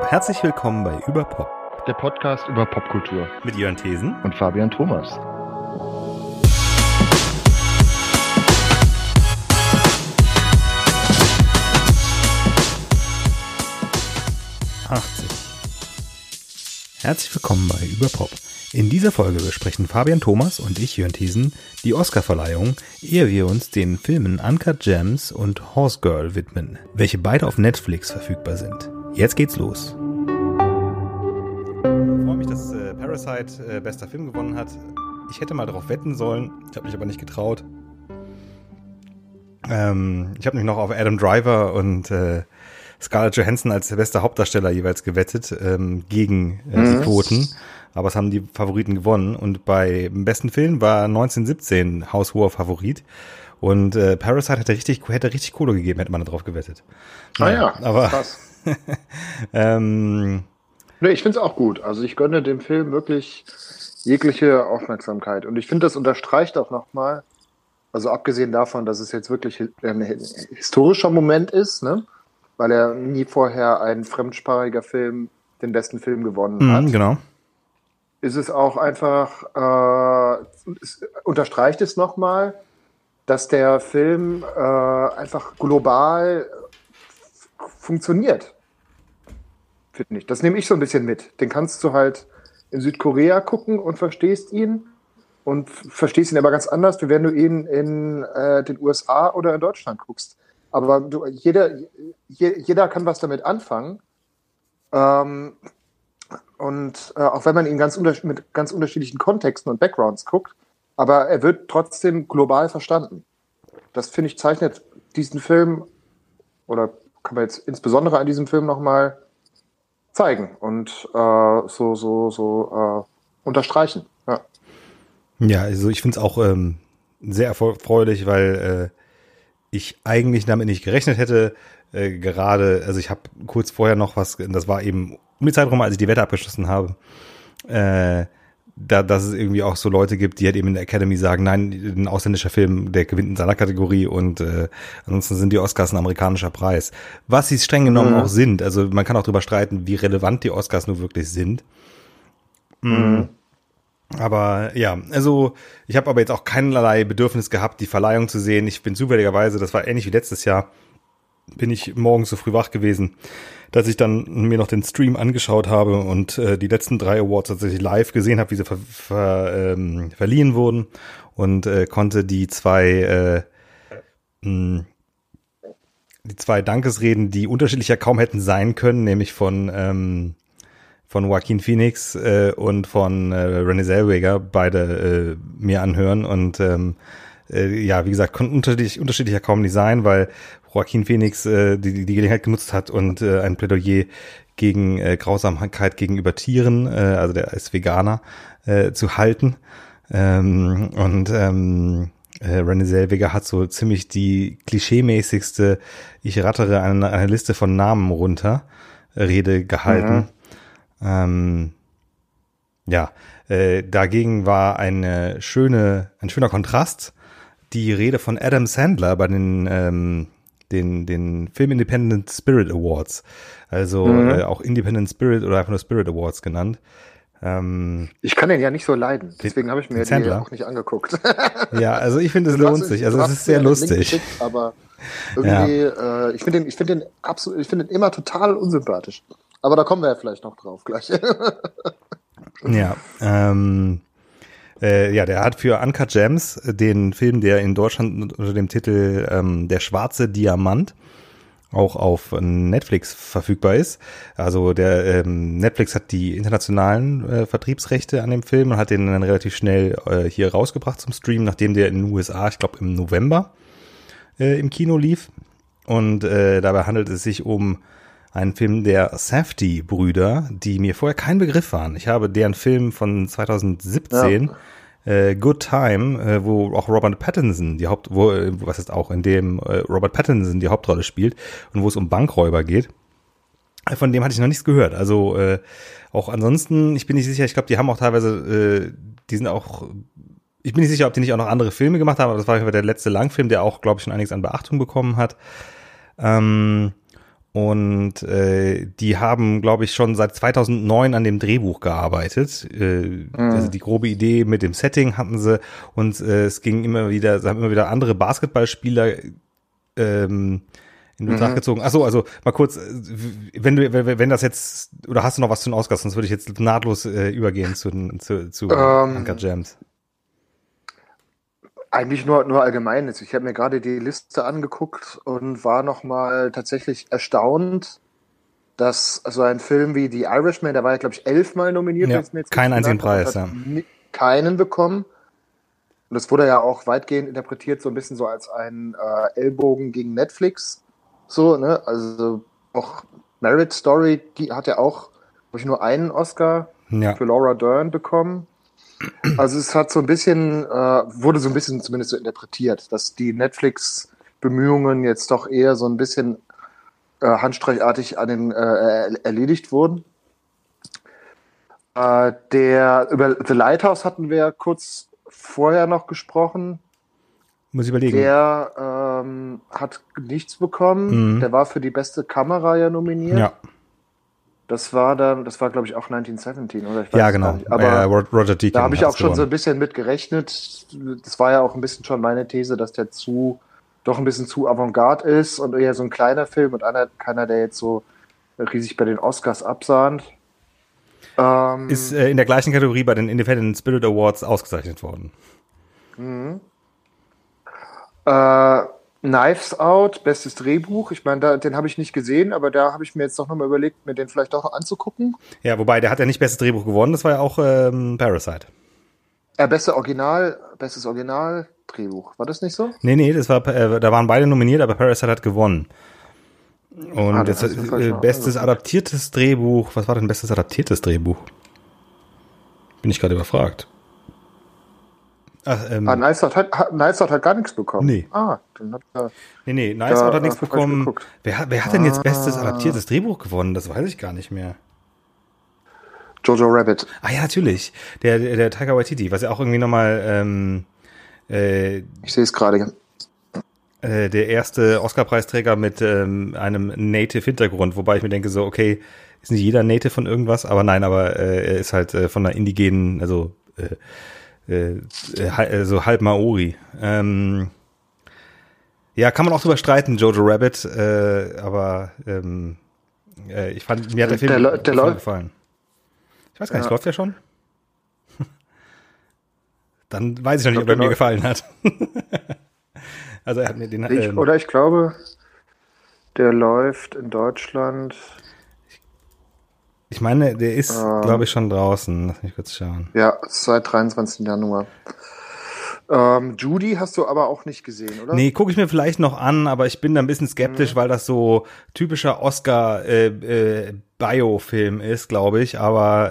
Herzlich willkommen bei Überpop, der Podcast über Popkultur mit Jörn Thesen und Fabian Thomas. Herzlich willkommen bei Überpop. In dieser Folge besprechen Fabian Thomas und ich, Jörn Thesen, die Oscarverleihung, ehe wir uns den Filmen Uncut Gems und Horse Girl widmen, welche beide auf Netflix verfügbar sind. Jetzt geht's los. Ich freue mich, dass Parasite bester Film gewonnen hat. Ich hätte mal darauf wetten sollen, ich habe mich aber nicht getraut. Ich habe nämlich noch auf Adam Driver und Scarlett Johansson als bester Hauptdarsteller jeweils gewettet gegen die Quoten. Aber es haben die Favoriten gewonnen. Und beim besten Film war 1917 haushoher Favorit. Und Parasite hätte richtig Kohle gegeben, hätte man da drauf gewettet. Ja, aber krass. Nee, ich finde es auch gut. Also ich gönne dem Film wirklich jegliche Aufmerksamkeit. Und ich finde, das unterstreicht auch nochmal, also abgesehen davon, dass es jetzt wirklich ein historischer Moment ist, ne? Weil er nie vorher ein fremdsprachiger Film den besten Film gewonnen hat. Genau. Ist es auch einfach, unterstreicht es nochmal, dass der Film einfach global funktioniert. Finde ich. Das nehme ich so ein bisschen mit. Den kannst du halt in Südkorea gucken und verstehst ihn und verstehst ihn aber ganz anders, wie wenn du ihn in den USA oder in Deutschland guckst. Aber jeder kann was damit anfangen. Und auch wenn man ihn mit ganz unterschiedlichen Kontexten und Backgrounds guckt, aber er wird trotzdem global verstanden. Das, finde ich, zeichnet diesen Film, oder kann man jetzt insbesondere an diesem Film nochmal zeigen und unterstreichen. Ja, also ich finde es auch sehr erfreulich, weil ich eigentlich damit nicht gerechnet hätte. Gerade, also ich habe kurz vorher noch was, das war eben um die Zeit rum, als ich die Wette abgeschlossen habe, dass es irgendwie auch so Leute gibt, die halt eben in der Academy sagen, nein, ein ausländischer Film, der gewinnt in seiner Kategorie und ansonsten sind die Oscars ein amerikanischer Preis. Was sie streng genommen auch sind. Also man kann auch drüber streiten, wie relevant die Oscars nur wirklich sind. Aber ja, also ich habe aber jetzt auch keinerlei Bedürfnis gehabt, die Verleihung zu sehen. Ich bin zufälligerweise, das war ähnlich wie letztes Jahr, bin ich morgens so früh wach gewesen, dass ich dann mir noch den Stream angeschaut habe und die letzten 3 Awards tatsächlich live gesehen habe, wie sie verliehen wurden und konnte die zwei Dankesreden, die unterschiedlicher kaum hätten sein können, nämlich von Joaquin Phoenix und von Renée Zellweger, beide mir anhören und ja, wie gesagt, konnten unterschiedlicher kaum nicht sein, weil Joaquin Phoenix die Gelegenheit genutzt hat und ein Plädoyer gegen Grausamkeit gegenüber Tieren, also der ist Veganer, zu halten. Und Renée Zellweger hat so ziemlich die klischeemäßigste, ich rattere eine Liste von Namen runter, Rede gehalten. Dagegen war ein schöner Kontrast die Rede von Adam Sandler bei den Film Independent Spirit Awards, also auch Independent Spirit oder einfach nur Spirit Awards genannt. Ich kann den ja nicht so leiden, deswegen habe ich mir die auch nicht angeguckt. Ja, also ich finde, es lohnt sich, also es ist sehr lustig. Geschickt, aber irgendwie, ich finde den immer total unsympathisch. Aber da kommen wir ja vielleicht noch drauf gleich. Ja, der hat für Uncut Gems den Film, der in Deutschland unter dem Titel Der schwarze Diamant auch auf Netflix verfügbar ist. Also der Netflix hat die internationalen Vertriebsrechte an dem Film und hat den dann relativ schnell hier rausgebracht zum Stream, nachdem der in den USA, ich glaube im November, im Kino lief. Und dabei handelt es sich um einen Film der Safdie-Brüder, die mir vorher kein Begriff waren. Ich habe deren Film von 2017, Good Time, wo auch Robert Pattinson Robert Pattinson die Hauptrolle spielt und wo es um Bankräuber geht. Von dem hatte ich noch nichts gehört. Also auch ansonsten, ich bin nicht sicher, ich glaube, die haben auch teilweise, ich bin nicht sicher, ob die nicht auch noch andere Filme gemacht haben, aber das war der letzte Langfilm, der auch, glaube ich, schon einiges an Beachtung bekommen hat. Und die haben, glaube ich, schon seit 2009 an dem Drehbuch gearbeitet. Also die grobe Idee mit dem Setting hatten sie. Und es ging sie haben immer wieder andere Basketballspieler in Betracht gezogen. Achso, also mal kurz, wenn das jetzt, oder hast du noch was zu den Oscars, sonst würde ich jetzt nahtlos übergehen zu Uncut Gems. Eigentlich nur allgemein. Ich habe mir gerade die Liste angeguckt und war nochmal tatsächlich erstaunt, dass so ein Film wie The Irishman, der war ja, glaube ich, 11-mal nominiert. Ja, keinen einzigen Preis, ja. Keinen bekommen. Und das wurde ja auch weitgehend interpretiert, so ein bisschen so als ein Ellbogen gegen Netflix. So, ne? Also auch Marriage Story, die hat ja auch, glaube ich, nur einen Oscar für Laura Dern bekommen. Also es hat so ein bisschen, wurde so ein bisschen zumindest so interpretiert, dass die Netflix-Bemühungen jetzt doch eher so ein bisschen handstreichartig erledigt wurden. Über The Lighthouse hatten wir kurz vorher noch gesprochen. Muss ich überlegen. Der hat nichts bekommen. Der war für die beste Kamera ja nominiert. Ja. Das war, glaube ich, auch 1917, oder? Ich weiß ja, genau. Nicht. Aber Roger Deakins. Da habe ich auch schon so ein bisschen mit gerechnet. Das war ja auch ein bisschen schon meine These, dass der doch ein bisschen zu Avantgarde ist und eher so ein kleiner Film und keiner, der jetzt so riesig bei den Oscars absahnt. Ist in der gleichen Kategorie bei den Independent Spirit Awards ausgezeichnet worden. Knives Out, bestes Drehbuch. Ich meine, den habe ich nicht gesehen, aber da habe ich mir jetzt doch nochmal überlegt, mir den vielleicht doch noch anzugucken. Ja, wobei, der hat ja nicht bestes Drehbuch gewonnen, das war ja auch Parasite. Bestes Original-Drehbuch, war das nicht so? Nee, da waren beide nominiert, aber Parasite hat gewonnen. Und bestes adaptiertes Drehbuch, was war denn bestes adaptiertes Drehbuch? Bin ich gerade überfragt. Knives Out hat gar nichts bekommen. Nee. Dann hat er Knives Out hat nichts bekommen. Wer hat denn jetzt bestes adaptiertes Drehbuch gewonnen? Das weiß ich gar nicht mehr. Jojo Rabbit. Ah ja, natürlich. Der Taika Waititi, was ja auch irgendwie nochmal ich sehe es gerade. Der erste Oscar-Preisträger mit einem Native-Hintergrund, wobei ich mir denke so, okay, ist nicht jeder Native von irgendwas, aber nein, er ist halt von einer indigenen, also halb Maori. Ja, kann man auch drüber streiten, Jojo Rabbit, aber ich fand, mir hat der Film gefallen. Ich weiß gar nicht, läuft der schon? Dann weiß ich noch nicht, ob er mir gefallen hat. Also er hat mir den... ich glaube, der läuft in Deutschland... Ich meine, der ist, glaube ich, schon draußen. Lass mich kurz schauen. Ja, seit 23. Januar. Judy hast du aber auch nicht gesehen, oder? Nee, gucke ich mir vielleicht noch an, aber ich bin da ein bisschen skeptisch, weil das so typischer Oscar-Bio-Film ist, glaube ich. Aber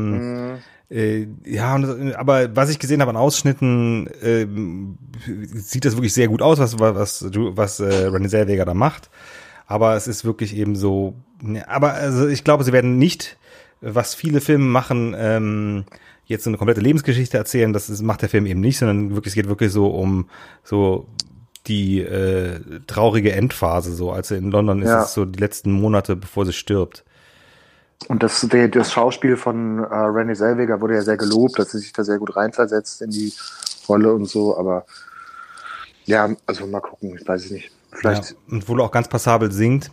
aber was ich gesehen habe an Ausschnitten, sieht das wirklich sehr gut aus, was Renée Zellweger da macht. Aber es ist wirklich eben so, aber also ich glaube, sie werden nicht, was viele Filme machen, jetzt so eine komplette Lebensgeschichte erzählen, macht der Film eben nicht, sondern wirklich, es geht wirklich so um so die traurige Endphase, so als er in London ist, es so die letzten Monate, bevor sie stirbt. Und das Schauspiel von Renée Zellweger wurde ja sehr gelobt, dass sie sich da sehr gut reinversetzt in die Rolle und so, aber ja, also mal gucken, ich weiß es nicht. Vielleicht. Ja, und wohl auch ganz passabel singt.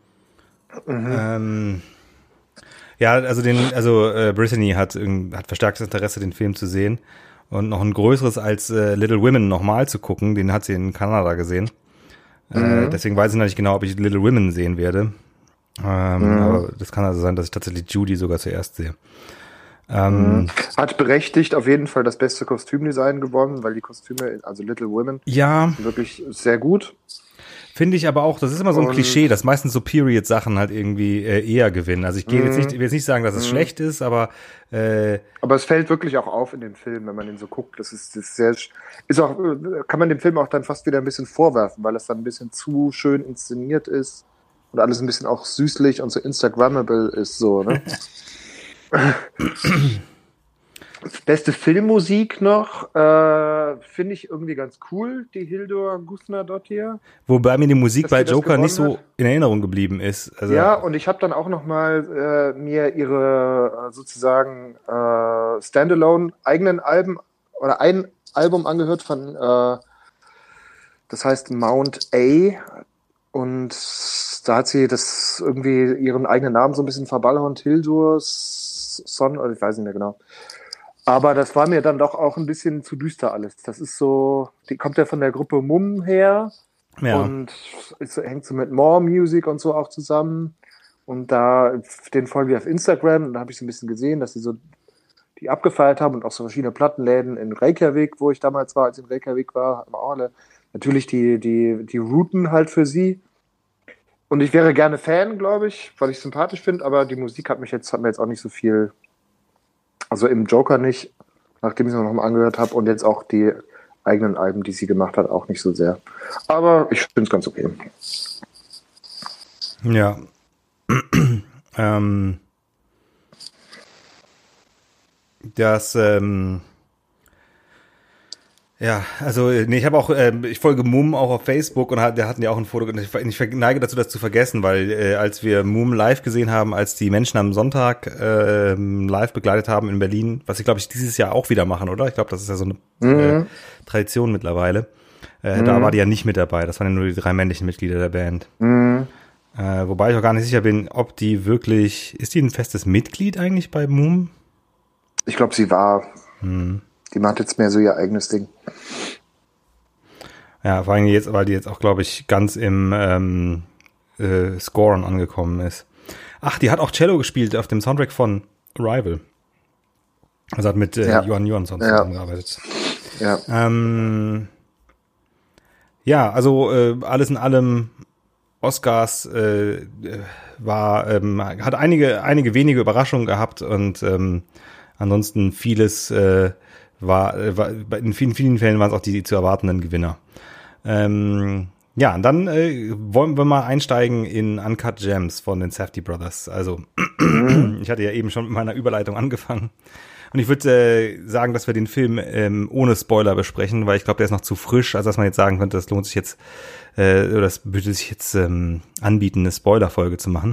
Brittany hat verstärktes Interesse, den Film zu sehen. Und noch ein größeres als Little Women nochmal zu gucken. Den hat sie in Kanada gesehen. Deswegen weiß ich noch nicht genau, ob ich Little Women sehen werde. Aber das kann also sein, dass ich tatsächlich Judy sogar zuerst sehe. Hat berechtigt auf jeden Fall das beste Kostümdesign gewonnen, weil die Kostüme, also Little Women, sind wirklich sehr gut. Finde ich aber auch, das ist immer so ein Klischee, dass meistens so Period-Sachen halt irgendwie eher gewinnen. Also ich will jetzt nicht sagen, dass es schlecht ist, aber es fällt wirklich auch auf in dem Film, wenn man den so guckt. Kann man dem Film auch dann fast wieder ein bisschen vorwerfen, weil es dann ein bisschen zu schön inszeniert ist und alles ein bisschen auch süßlich und so Instagrammable ist, so, ne? Beste Filmmusik noch, finde ich irgendwie ganz cool, die Hildur Guðnadóttir. Wobei mir die Musik bei Joker nicht so in Erinnerung geblieben ist. Also, ja, und ich habe dann auch noch mal mir ihre sozusagen Standalone eigenen Alben oder ein Album angehört von, das heißt Mount A, und da hat sie das irgendwie ihren eigenen Namen so ein bisschen verballhornt, Hildur Son, oder ich weiß nicht mehr genau. Aber das war mir dann doch auch ein bisschen zu düster alles. Das ist so, die kommt ja von der Gruppe Mumm her, und hängt so mit More Music und so auch zusammen. Und den folgen wir auf Instagram, und da habe ich so ein bisschen gesehen, dass sie so die abgefeiert haben und auch so verschiedene Plattenläden in Reykjavik, wo ich damals war, als ich in Reykjavik war, haben auch alle natürlich die Routen halt für sie. Und ich wäre gerne Fan, glaube ich, weil ich es sympathisch finde, aber die Musik hat mir jetzt auch nicht so viel, also im Joker nicht, nachdem ich es noch mal angehört habe, und jetzt auch die eigenen Alben, die sie gemacht hat, auch nicht so sehr. Aber ich finde es ganz okay. Ja. Ja, also ich habe auch, ich folge Mumm auch auf Facebook, und der hatten ja auch ein Foto, und ich neige dazu, das zu vergessen, weil als wir Mumm live gesehen haben, als die Menschen am Sonntag live begleitet haben in Berlin, was sie, glaube ich, dieses Jahr auch wieder machen, oder? Ich glaube, das ist ja so eine Tradition mittlerweile. Da war die ja nicht mit dabei, das waren ja nur die 3 männlichen Mitglieder der Band. Wobei ich auch gar nicht sicher bin, ob die wirklich, ist die ein festes Mitglied eigentlich bei Mumm? Ich glaube, sie war. Die macht jetzt mehr so ihr eigenes Ding. Ja, vor allem jetzt, weil die jetzt auch, glaube ich, ganz im Scoren angekommen ist. Ach, die hat auch Cello gespielt auf dem Soundtrack von Arrival. Also hat mit Johan Johansson zusammengearbeitet. Ja. Ja, also alles in allem, Oscars hat einige wenige Überraschungen gehabt, und ansonsten vieles war in vielen Fällen waren es auch die zu erwartenden Gewinner. Ja, und dann wollen wir mal einsteigen in Uncut Gems von den Safdie Brothers. Also ich hatte ja eben schon mit meiner Überleitung angefangen. Und ich würde sagen, dass wir den Film ohne Spoiler besprechen, weil ich glaube, der ist noch zu frisch, als dass man jetzt sagen könnte, das lohnt sich jetzt, oder das würde sich jetzt anbieten, eine Spoiler-Folge zu machen.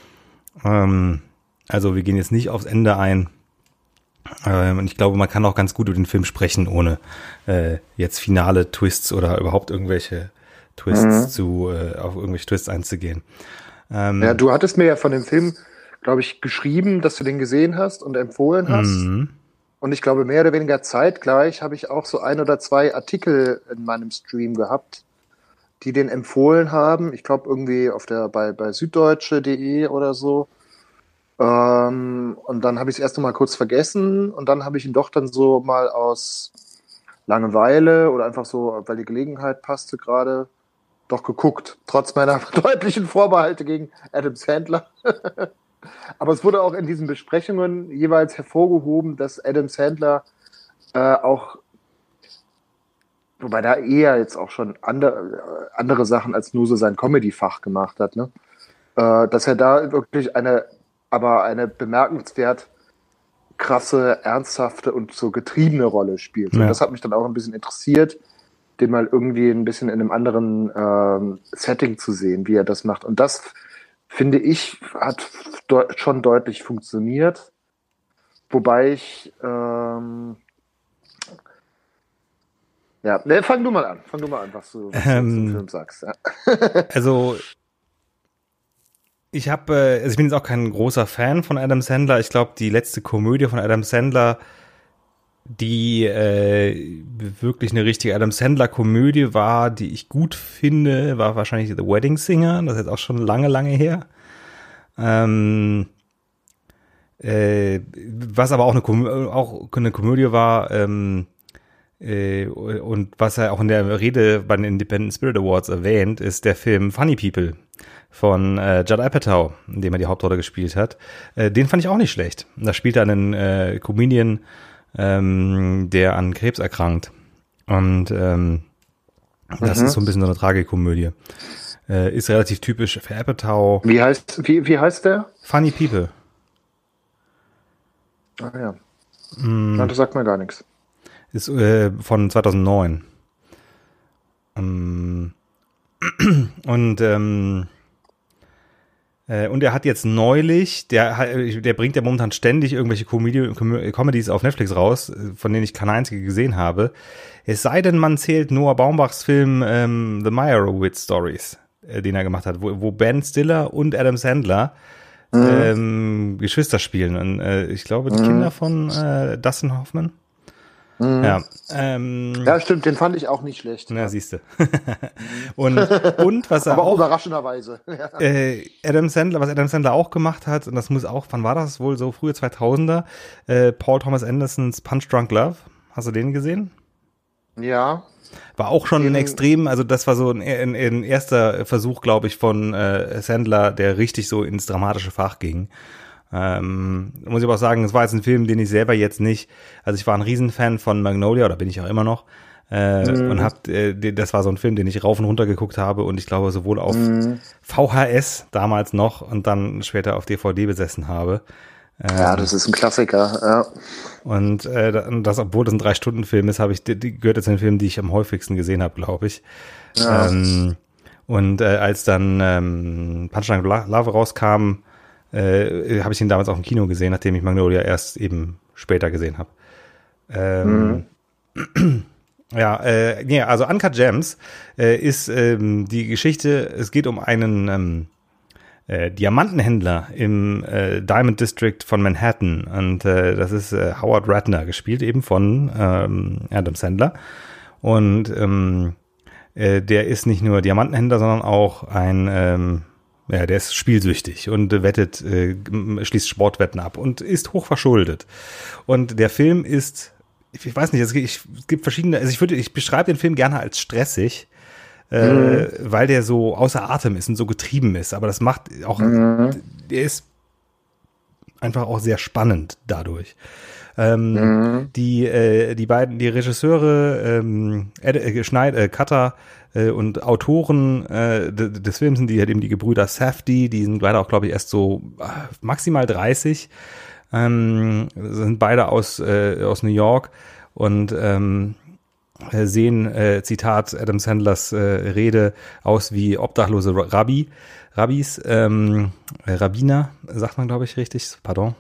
Also wir gehen jetzt nicht aufs Ende ein. Und ich glaube, man kann auch ganz gut über den Film sprechen, ohne jetzt finale Twists oder überhaupt irgendwelche Twists auf irgendwelche Twists einzugehen. Ja, du hattest mir ja von dem Film, glaube ich, geschrieben, dass du den gesehen hast und empfohlen hast. Und ich glaube, mehr oder weniger zeitgleich habe ich auch so 1 oder 2 Artikel in meinem Stream gehabt, die den empfohlen haben. Ich glaube, irgendwie bei süddeutsche.de oder so. Und dann habe ich es erst noch mal kurz vergessen, und dann habe ich ihn doch dann so mal aus Langeweile oder einfach so, weil die Gelegenheit passte gerade, doch geguckt, trotz meiner deutlichen Vorbehalte gegen Adam Sandler. Aber es wurde auch in diesen Besprechungen jeweils hervorgehoben, dass Adam Sandler auch, wobei da eher jetzt auch schon andere Sachen als nur so sein Comedy-Fach gemacht hat, ne? Dass er da wirklich eine bemerkenswert krasse, ernsthafte und so getriebene Rolle spielt. Ja. Und das hat mich dann auch ein bisschen interessiert, den mal irgendwie ein bisschen in einem anderen Setting zu sehen, wie er das macht. Und das, finde ich, hat schon deutlich funktioniert. Wobei ich fang du mal an, was du zum Film sagst. Ja. Also ich bin jetzt auch kein großer Fan von Adam Sandler. Ich glaube, die letzte Komödie von Adam Sandler, die wirklich eine richtige Adam Sandler-Komödie war, die ich gut finde, war wahrscheinlich The Wedding Singer. Das ist jetzt auch schon lange, lange her. Was aber auch eine Komödie war, und was er auch in der Rede bei den Independent Spirit Awards erwähnt, ist der Film Funny People von Judd Apatow, in dem er die Hauptrolle gespielt hat. Den fand ich auch nicht schlecht. Da spielt er einen Comedian, der an Krebs erkrankt. Und das ist so ein bisschen so eine Tragikomödie. Ist relativ typisch für Apatow. Wie heißt der? Funny People. Ah ja. Nein, das sagt mir gar nichts. Ist von 2009. Und er hat jetzt neulich, der bringt ja momentan ständig irgendwelche Comedies auf Netflix raus, von denen ich keine einzige gesehen habe. Es sei denn, man zählt Noah Baumbachs Film The Meyerowitz Stories, den er gemacht hat, wo Ben Stiller und Adam Sandler Geschwister spielen. Und ich glaube, die Kinder von Dustin Hoffman. Ja, ja, stimmt, den fand ich auch nicht schlecht. Na, siehste. und was er aber auch überraschenderweise. was Adam Sandler auch gemacht hat, und das muss auch, wann war das wohl, so frühe 2000er, Paul Thomas Andersons Punch Drunk Love. Hast du den gesehen? Ja. War auch schon ein extrem, also das war so ein erster Versuch, glaube ich, von Sandler, der richtig so ins dramatische Fach ging. Muss ich aber auch sagen, es war jetzt ein Film, den ich selber jetzt nicht, also ich war ein Riesenfan von Magnolia, oder bin ich auch immer noch, und das war so ein Film, den ich rauf und runter geguckt habe, und ich glaube sowohl auf VHS damals noch und dann später auf DVD besessen habe. Ja, das ist ein Klassiker, ja. Und das, obwohl das ein 3-Stunden-Film ist, gehört jetzt zu den Filmen, die ich am häufigsten gesehen habe, glaube ich. Ja. Und als dann Punch Drunk Love rauskam, habe ich ihn damals auch im Kino gesehen, nachdem ich Magnolia erst eben später gesehen habe. Also Uncut Gems ist die Geschichte, es geht um einen Diamantenhändler im Diamond District von Manhattan, und das ist Howard Ratner, gespielt eben von Adam Sandler, und der ist nicht nur Diamantenhändler, sondern auch der ist spielsüchtig und schließt Sportwetten ab und ist hochverschuldet. Und der Film ist, ich weiß nicht, es gibt verschiedene, also ich beschreibe den Film gerne als stressig, weil der so außer Atem ist und so getrieben ist. Aber das macht auch, der ist einfach auch sehr spannend dadurch. Die Regisseure, Cutter und Autoren des Films sind eben die Gebrüder Safdie, die sind leider auch, glaube ich, erst so maximal 30, sind beide aus New York und sehen, Zitat Adam Sandlers Rede, aus wie obdachlose Rabbis, Rabbiner, sagt man, glaube ich, richtig, pardon,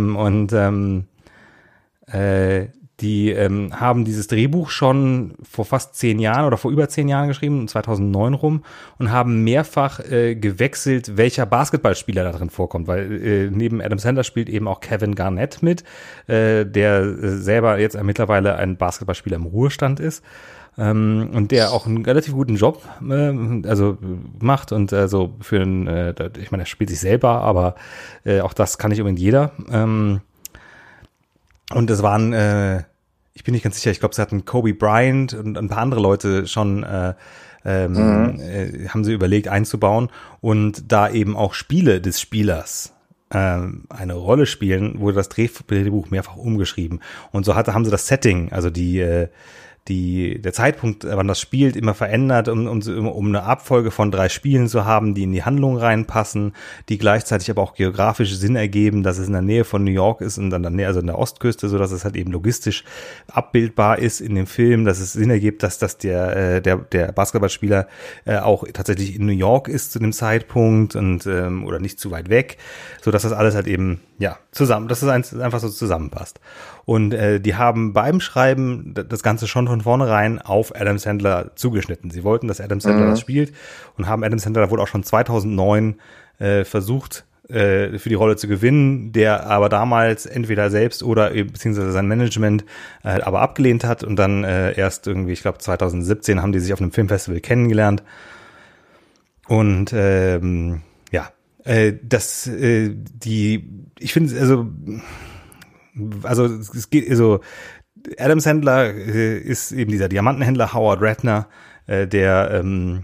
die haben dieses Drehbuch schon vor fast 10 Jahren oder vor über 10 Jahren geschrieben, 2009 rum, und haben mehrfach gewechselt, welcher Basketballspieler da drin vorkommt, weil neben Adam Sandler spielt eben auch Kevin Garnett mit, der selber jetzt mittlerweile ein Basketballspieler im Ruhestand ist. Und der auch einen relativ guten Job macht und so ich meine, er spielt sich selber, aber auch das kann nicht unbedingt jeder. Und es waren, ich bin nicht ganz sicher, ich glaube, sie hatten Kobe Bryant und ein paar andere Leute schon, haben sie überlegt einzubauen, und da eben auch Spiele des Spielers eine Rolle spielen, wurde das Drehbuch mehrfach umgeschrieben. Und so haben sie das Setting, also der Zeitpunkt, wann das spielt, immer verändert, um eine Abfolge von 3 Spielen zu haben, die in die Handlung reinpassen, die gleichzeitig aber auch geografisch Sinn ergeben, dass es in der Nähe von New York ist und dann in der Ostküste, so dass es halt eben logistisch abbildbar ist in dem Film, dass es Sinn ergibt, dass der Basketballspieler auch tatsächlich in New York ist zu dem Zeitpunkt und oder nicht zu weit weg, so dass das alles halt eben zusammen, dass es einfach so zusammenpasst. Und die haben beim Schreiben das Ganze schon von vornherein auf Adam Sandler zugeschnitten. Sie wollten, dass Adam Sandler das spielt, und haben Adam Sandler wohl auch schon 2009 versucht, für die Rolle zu gewinnen, der aber damals entweder selbst oder beziehungsweise sein Management aber abgelehnt hat, und dann erst irgendwie, ich glaube 2017 haben die sich auf einem Filmfestival kennengelernt. Und ich finde, also es geht so, Adam Sandler ist eben dieser Diamantenhändler Howard Ratner, der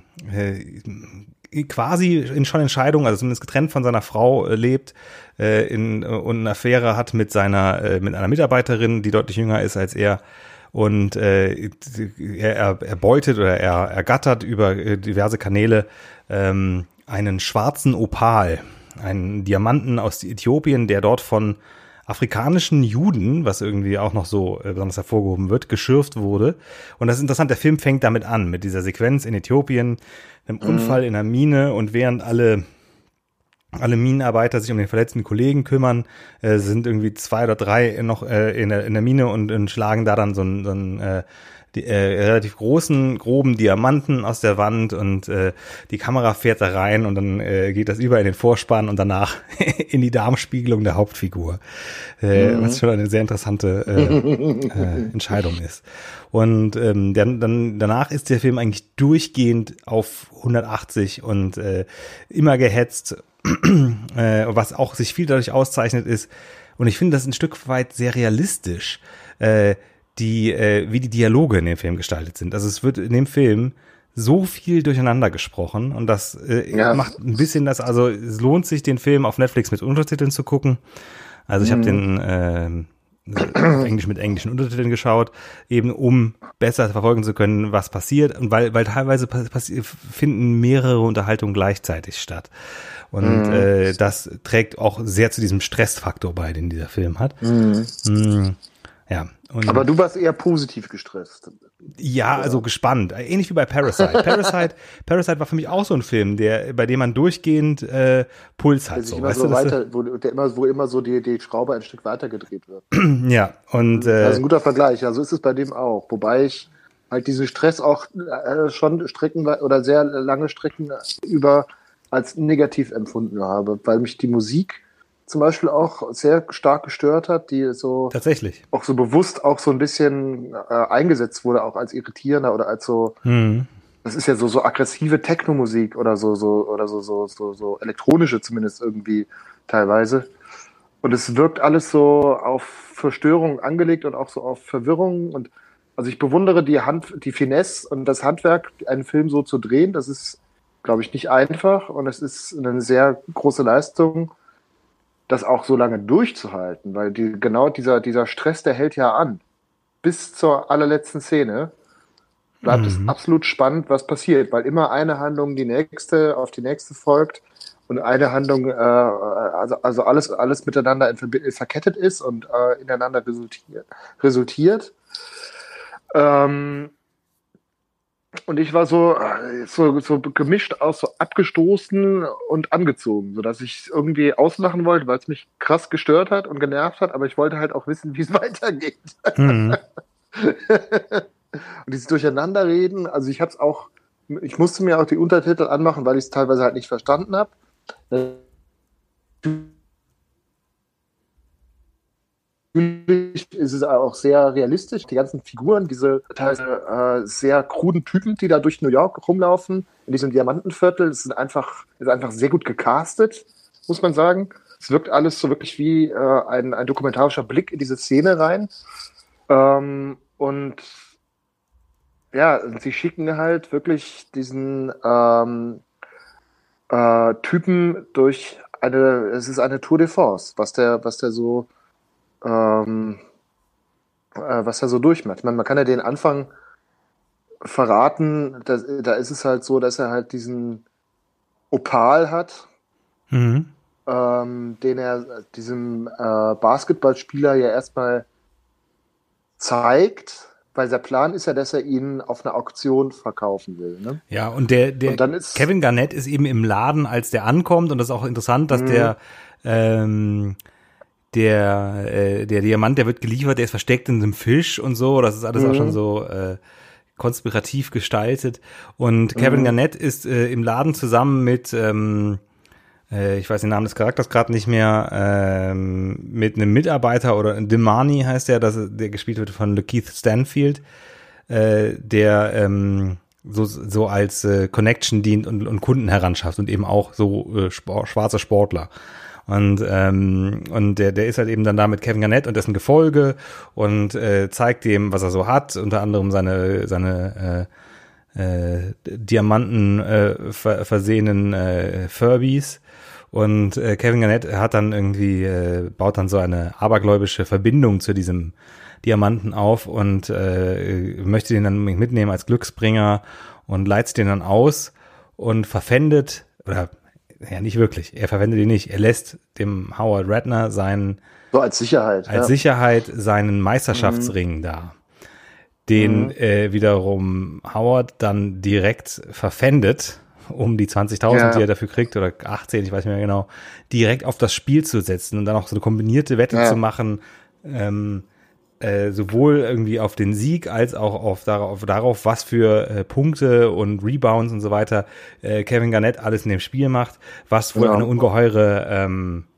quasi schon in Scheidung, also zumindest getrennt von seiner Frau lebt, und eine Affäre hat mit einer Mitarbeiterin, die deutlich jünger ist als er. Und er beutet oder er ergattert über diverse Kanäle einen schwarzen Opal, einen Diamanten aus Äthiopien, der dort von afrikanischen Juden, was irgendwie auch noch so besonders hervorgehoben wird, geschürft wurde. Und das ist interessant, der Film fängt damit an, mit dieser Sequenz in Äthiopien, einem Unfall in einer Mine, und während alle Minenarbeiter sich um den verletzten Kollegen kümmern, sind irgendwie 2 oder 3 noch in der Mine und schlagen da dann so einen relativ groben Diamanten aus der Wand, und die Kamera fährt da rein, und dann geht das über in den Vorspann und danach in die Darmspiegelung der Hauptfigur, was schon eine sehr interessante Entscheidung ist. Und danach ist der Film eigentlich durchgehend auf 180 und immer gehetzt, was auch sich viel dadurch auszeichnet ist, und ich finde das ein Stück weit sehr realistisch, wie die Dialoge in dem Film gestaltet sind. Also es wird in dem Film so viel durcheinander gesprochen, und das macht ein bisschen das, also es lohnt sich, den Film auf Netflix mit Untertiteln zu gucken. Also ich habe den Englisch mit englischen Untertiteln geschaut, eben um besser verfolgen zu können, was passiert, und weil teilweise finden mehrere Unterhaltungen gleichzeitig statt. Und das trägt auch sehr zu diesem Stressfaktor bei, den dieser Film hat. Ja. Und aber du warst eher positiv gestresst. Ja, also gespannt. Ähnlich wie bei Parasite. Parasite war für mich auch so ein Film, bei dem man durchgehend Puls hat. So, weißt du, wo immer so die Schraube ein Stück weiter gedreht wird. Ja, und das ist ein guter Vergleich. Ja, so ist es bei dem auch. Wobei ich halt diesen Stress auch schon Strecken oder sehr lange Strecken über als negativ empfunden habe, weil mich die Musik zum Beispiel auch sehr stark gestört hat, die so tatsächlich auch so bewusst auch so ein bisschen eingesetzt wurde, auch als irritierender oder als so, das ist ja so aggressive Techno-Musik oder so elektronische zumindest irgendwie teilweise. Und es wirkt alles so auf Verstörung angelegt und auch so auf Verwirrung. Und also ich bewundere die Finesse und das Handwerk, einen Film so zu drehen. Das ist, glaube ich, nicht einfach, und es ist eine sehr große Leistung, das auch so lange durchzuhalten, weil dieser Stress, der hält ja an. Bis zur allerletzten Szene bleibt es absolut spannend, was passiert, weil immer eine Handlung auf die nächste folgt und eine Handlung, also alles miteinander verkettet ist und ineinander resultiert. Und ich war so gemischt aus so abgestoßen und angezogen, sodass ich es irgendwie ausmachen wollte, weil es mich krass gestört hat und genervt hat, aber ich wollte halt auch wissen, wie es weitergeht. Und dieses Durcheinanderreden, also ich musste mir auch die Untertitel anmachen, weil ich es teilweise halt nicht verstanden habe. Natürlich ist es auch sehr realistisch. Die ganzen Figuren, diese teilweise sehr kruden Typen, die da durch New York rumlaufen, in diesem Diamantenviertel, ist einfach sehr gut gecastet, muss man sagen. Es wirkt alles so wirklich wie ein dokumentarischer Blick in diese Szene rein. Und ja, sie schicken halt wirklich diesen Typen durch es ist eine Tour de force, was der so was er so durchmacht. Man kann ja den Anfang verraten, da ist es halt so, dass er halt diesen Opal hat, den er diesem Basketballspieler ja erstmal zeigt, weil der Plan ist ja, dass er ihn auf einer Auktion verkaufen will. Ne? Ja, und Kevin Garnett ist eben im Laden, als der ankommt, und das ist auch interessant, dass der Diamant, der wird geliefert, der ist versteckt in einem Fisch und so, das ist alles auch schon so konspirativ gestaltet, und Kevin Garnett ist im Laden zusammen mit ich weiß den Namen des Charakters gerade nicht mehr, mit einem Mitarbeiter, oder Demani heißt der gespielt wird von Lakeith Stanfield, der so als Connection dient und Kunden heranschafft und eben auch so schwarze Sportler. Und der ist halt eben dann da mit Kevin Garnett und dessen Gefolge und zeigt dem, was er so hat, unter anderem seine Diamanten versehenen Furbies. Und Kevin Garnett hat dann baut dann so eine abergläubische Verbindung zu diesem Diamanten auf und möchte den dann mitnehmen als Glücksbringer und leitet den dann aus und verpfändet, oder ja, nicht wirklich. Er verwendet ihn nicht. Er lässt dem Howard Ratner seinen so als Sicherheit seinen Meisterschaftsring da, den wiederum Howard dann direkt verpfändet, um die 20.000, die er dafür kriegt, oder 18, ich weiß nicht mehr genau, direkt auf das Spiel zu setzen und dann auch so eine kombinierte Wette zu machen, sowohl irgendwie auf den Sieg als auch darauf, was für Punkte und Rebounds und so weiter Kevin Garnett alles in dem Spiel macht, was wohl eine ungeheure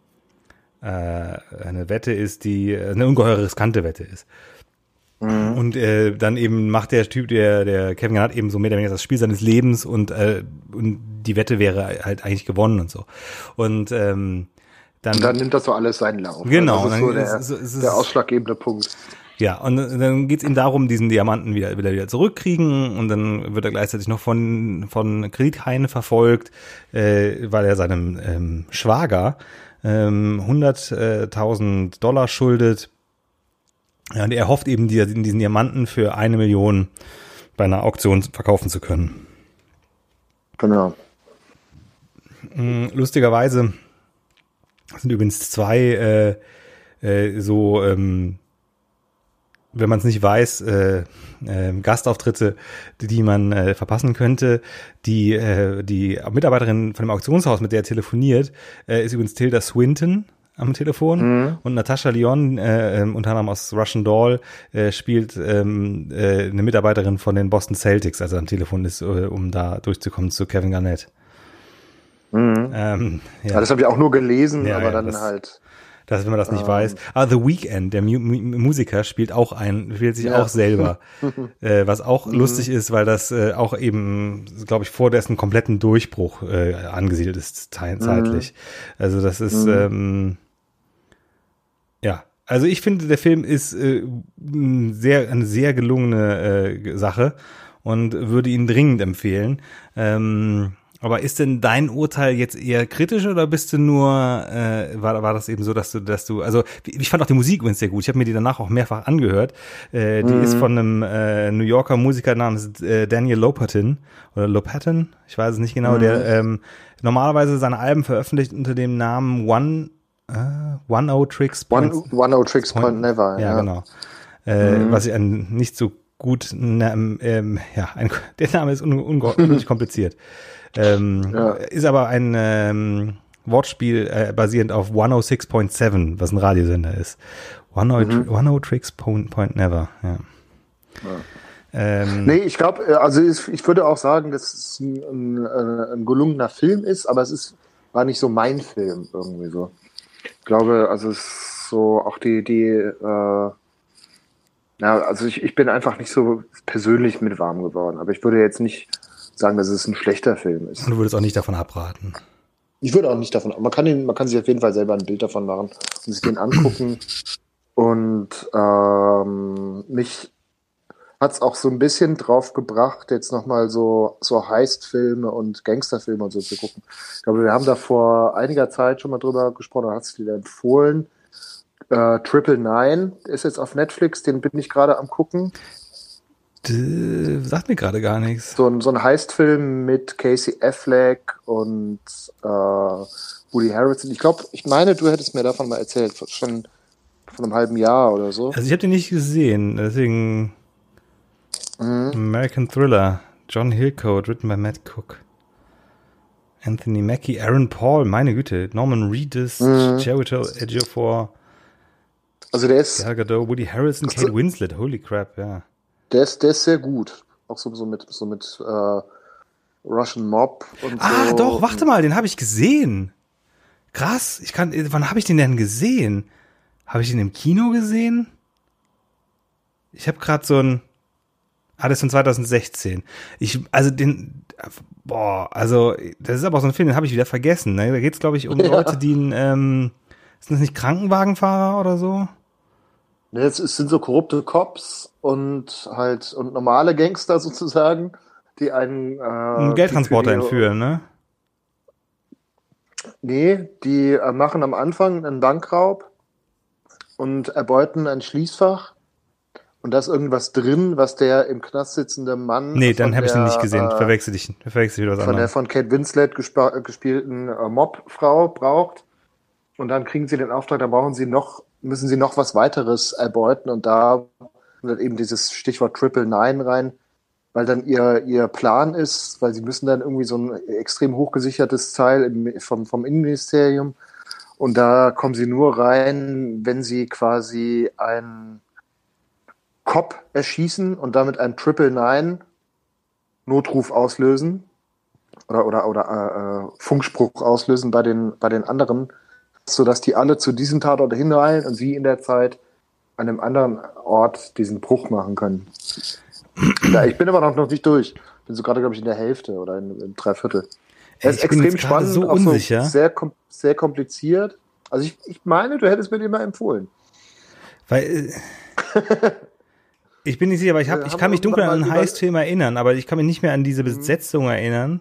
eine Wette ist, die eine ungeheure riskante Wette ist. Und dann eben macht der Typ, der Kevin Garnett eben so mehr oder weniger das Spiel seines Lebens und die Wette wäre halt eigentlich gewonnen und so. Und dann nimmt das so alles seinen Lauf. Genau. Das ist so der ausschlaggebende Punkt. Ja, und dann geht's ihm darum, diesen Diamanten wieder zurückkriegen, und dann wird er gleichzeitig noch von Kredithaien verfolgt, weil er seinem Schwager $100.000 schuldet. Ja, und er hofft eben, diesen Diamanten für 1 Million bei einer Auktion verkaufen zu können. Genau. Lustigerweise sind übrigens 2 wenn man es nicht weiß, Gastauftritte, die man verpassen könnte. Die Mitarbeiterin von dem Auktionshaus, mit der er telefoniert, ist übrigens Tilda Swinton am Telefon, und Natasha Lyonne, unter anderem aus Russian Doll, spielt eine Mitarbeiterin von den Boston Celtics, also am Telefon ist, um da durchzukommen zu Kevin Garnett. Ja, das habe ich auch nur gelesen, ja, aber ja, dann halt. Das, wenn man das nicht weiß. Aber The Weeknd, der Musiker, spielt sich auch selber. Was auch lustig ist, weil das auch eben, glaube ich, vor dessen kompletten Durchbruch angesiedelt ist, zeitlich. Also das ist, ja. Also ich finde, der Film ist eine sehr gelungene Sache und würde ihn dringend empfehlen. Aber ist denn dein Urteil jetzt eher kritisch, oder bist du nur, war das eben so, dass du, also ich fand auch die Musik übrigens sehr gut. Ich habe mir die danach auch mehrfach angehört. Die ist von einem New Yorker Musiker namens Daniel Lopatin, ich weiß es nicht genau, der normalerweise seine Alben veröffentlicht unter dem Namen One O Tricks Point Never. Ja, genau. Was ich nicht so gut, der Name ist unglaublich kompliziert. Ist aber ein Wortspiel basierend auf 106.7, was ein Radiosender ist. One O Tricks Point Never. Ja. Nee, ich glaube, also ich würde auch sagen, dass es ein gelungener Film ist, aber war nicht so mein Film irgendwie so. Ich glaube, also es ist so auch also ich bin einfach nicht so persönlich mit warm geworden, aber ich würde jetzt nicht sagen, dass es ein schlechter Film ist. Und du würdest auch nicht davon abraten? Ich würde auch nicht davon, man kann sich auf jeden Fall selber ein Bild davon machen und sich den angucken. Und mich hat es auch so ein bisschen drauf gebracht, jetzt nochmal so Heist-Filme und Gangsterfilme und so zu gucken. Ich glaube, wir haben da vor einiger Zeit schon mal drüber gesprochen, da hast du dir empfohlen. 999 ist jetzt auf Netflix, den bin ich gerade am gucken. Sagt mir gerade gar nichts. So ein Heist-Film mit Casey Affleck und Woody Harrelson. Ich meine, du hättest mir davon mal erzählt, schon von einem halben Jahr oder so. Also ich habe den nicht gesehen, deswegen American Thriller, John Hillcoat, written by Matt Cook. Anthony Mackie, Aaron Paul, meine Güte, Norman Reedus, Chiwetel Ejiofor, also der ist Gal Gadot, Woody Harrelson, Kate Winslet, holy crap, ja. Der ist sehr gut. Auch so mit Russian Mob und so. Ah, doch, warte mal, den habe ich gesehen. Krass, wann habe ich den denn gesehen? Habe ich den im Kino gesehen? Ich habe gerade das ist von 2016. Das ist aber auch so ein Film, den habe ich wieder vergessen. Ne? Da geht es, glaube ich, um Leute, die sind das nicht Krankenwagenfahrer oder so? Ne, es sind so korrupte Cops und normale Gangster sozusagen, die einen Geldtransporter entführen, ne? Nee, die machen am Anfang einen Bankraub und erbeuten ein Schließfach und da ist irgendwas drin, was der im Knast sitzende Mann. Nee, dann habe ich den nicht gesehen. Verwechsel wieder was anderes. Der von Kate Winslet gespielten Mobfrau braucht. Und dann kriegen sie den Auftrag, da müssen sie noch was weiteres erbeuten. Und da kommt eben dieses Stichwort 999 rein, weil dann ihr Plan ist, weil sie müssen dann irgendwie so ein extrem hochgesichertes Teil vom Innenministerium. Und da kommen sie nur rein, wenn sie quasi einen Cop erschießen und damit einen 999 Notruf auslösen oder Funkspruch auslösen bei den anderen, sodass die alle zu diesem Tatort hineilen und sie in der Zeit an einem anderen Ort diesen Bruch machen können. Ich bin aber noch nicht durch. Ich bin so gerade, glaube ich, in der Hälfte oder in 3/4. Er ist extrem spannend, so unsicher. So sehr kompliziert. Also ich meine, du hättest mir den mal empfohlen. Weil ich bin nicht sicher, aber ich kann mich dunkel an einen Heist-Film erinnern, aber ich kann mich nicht mehr an diese Besetzung erinnern.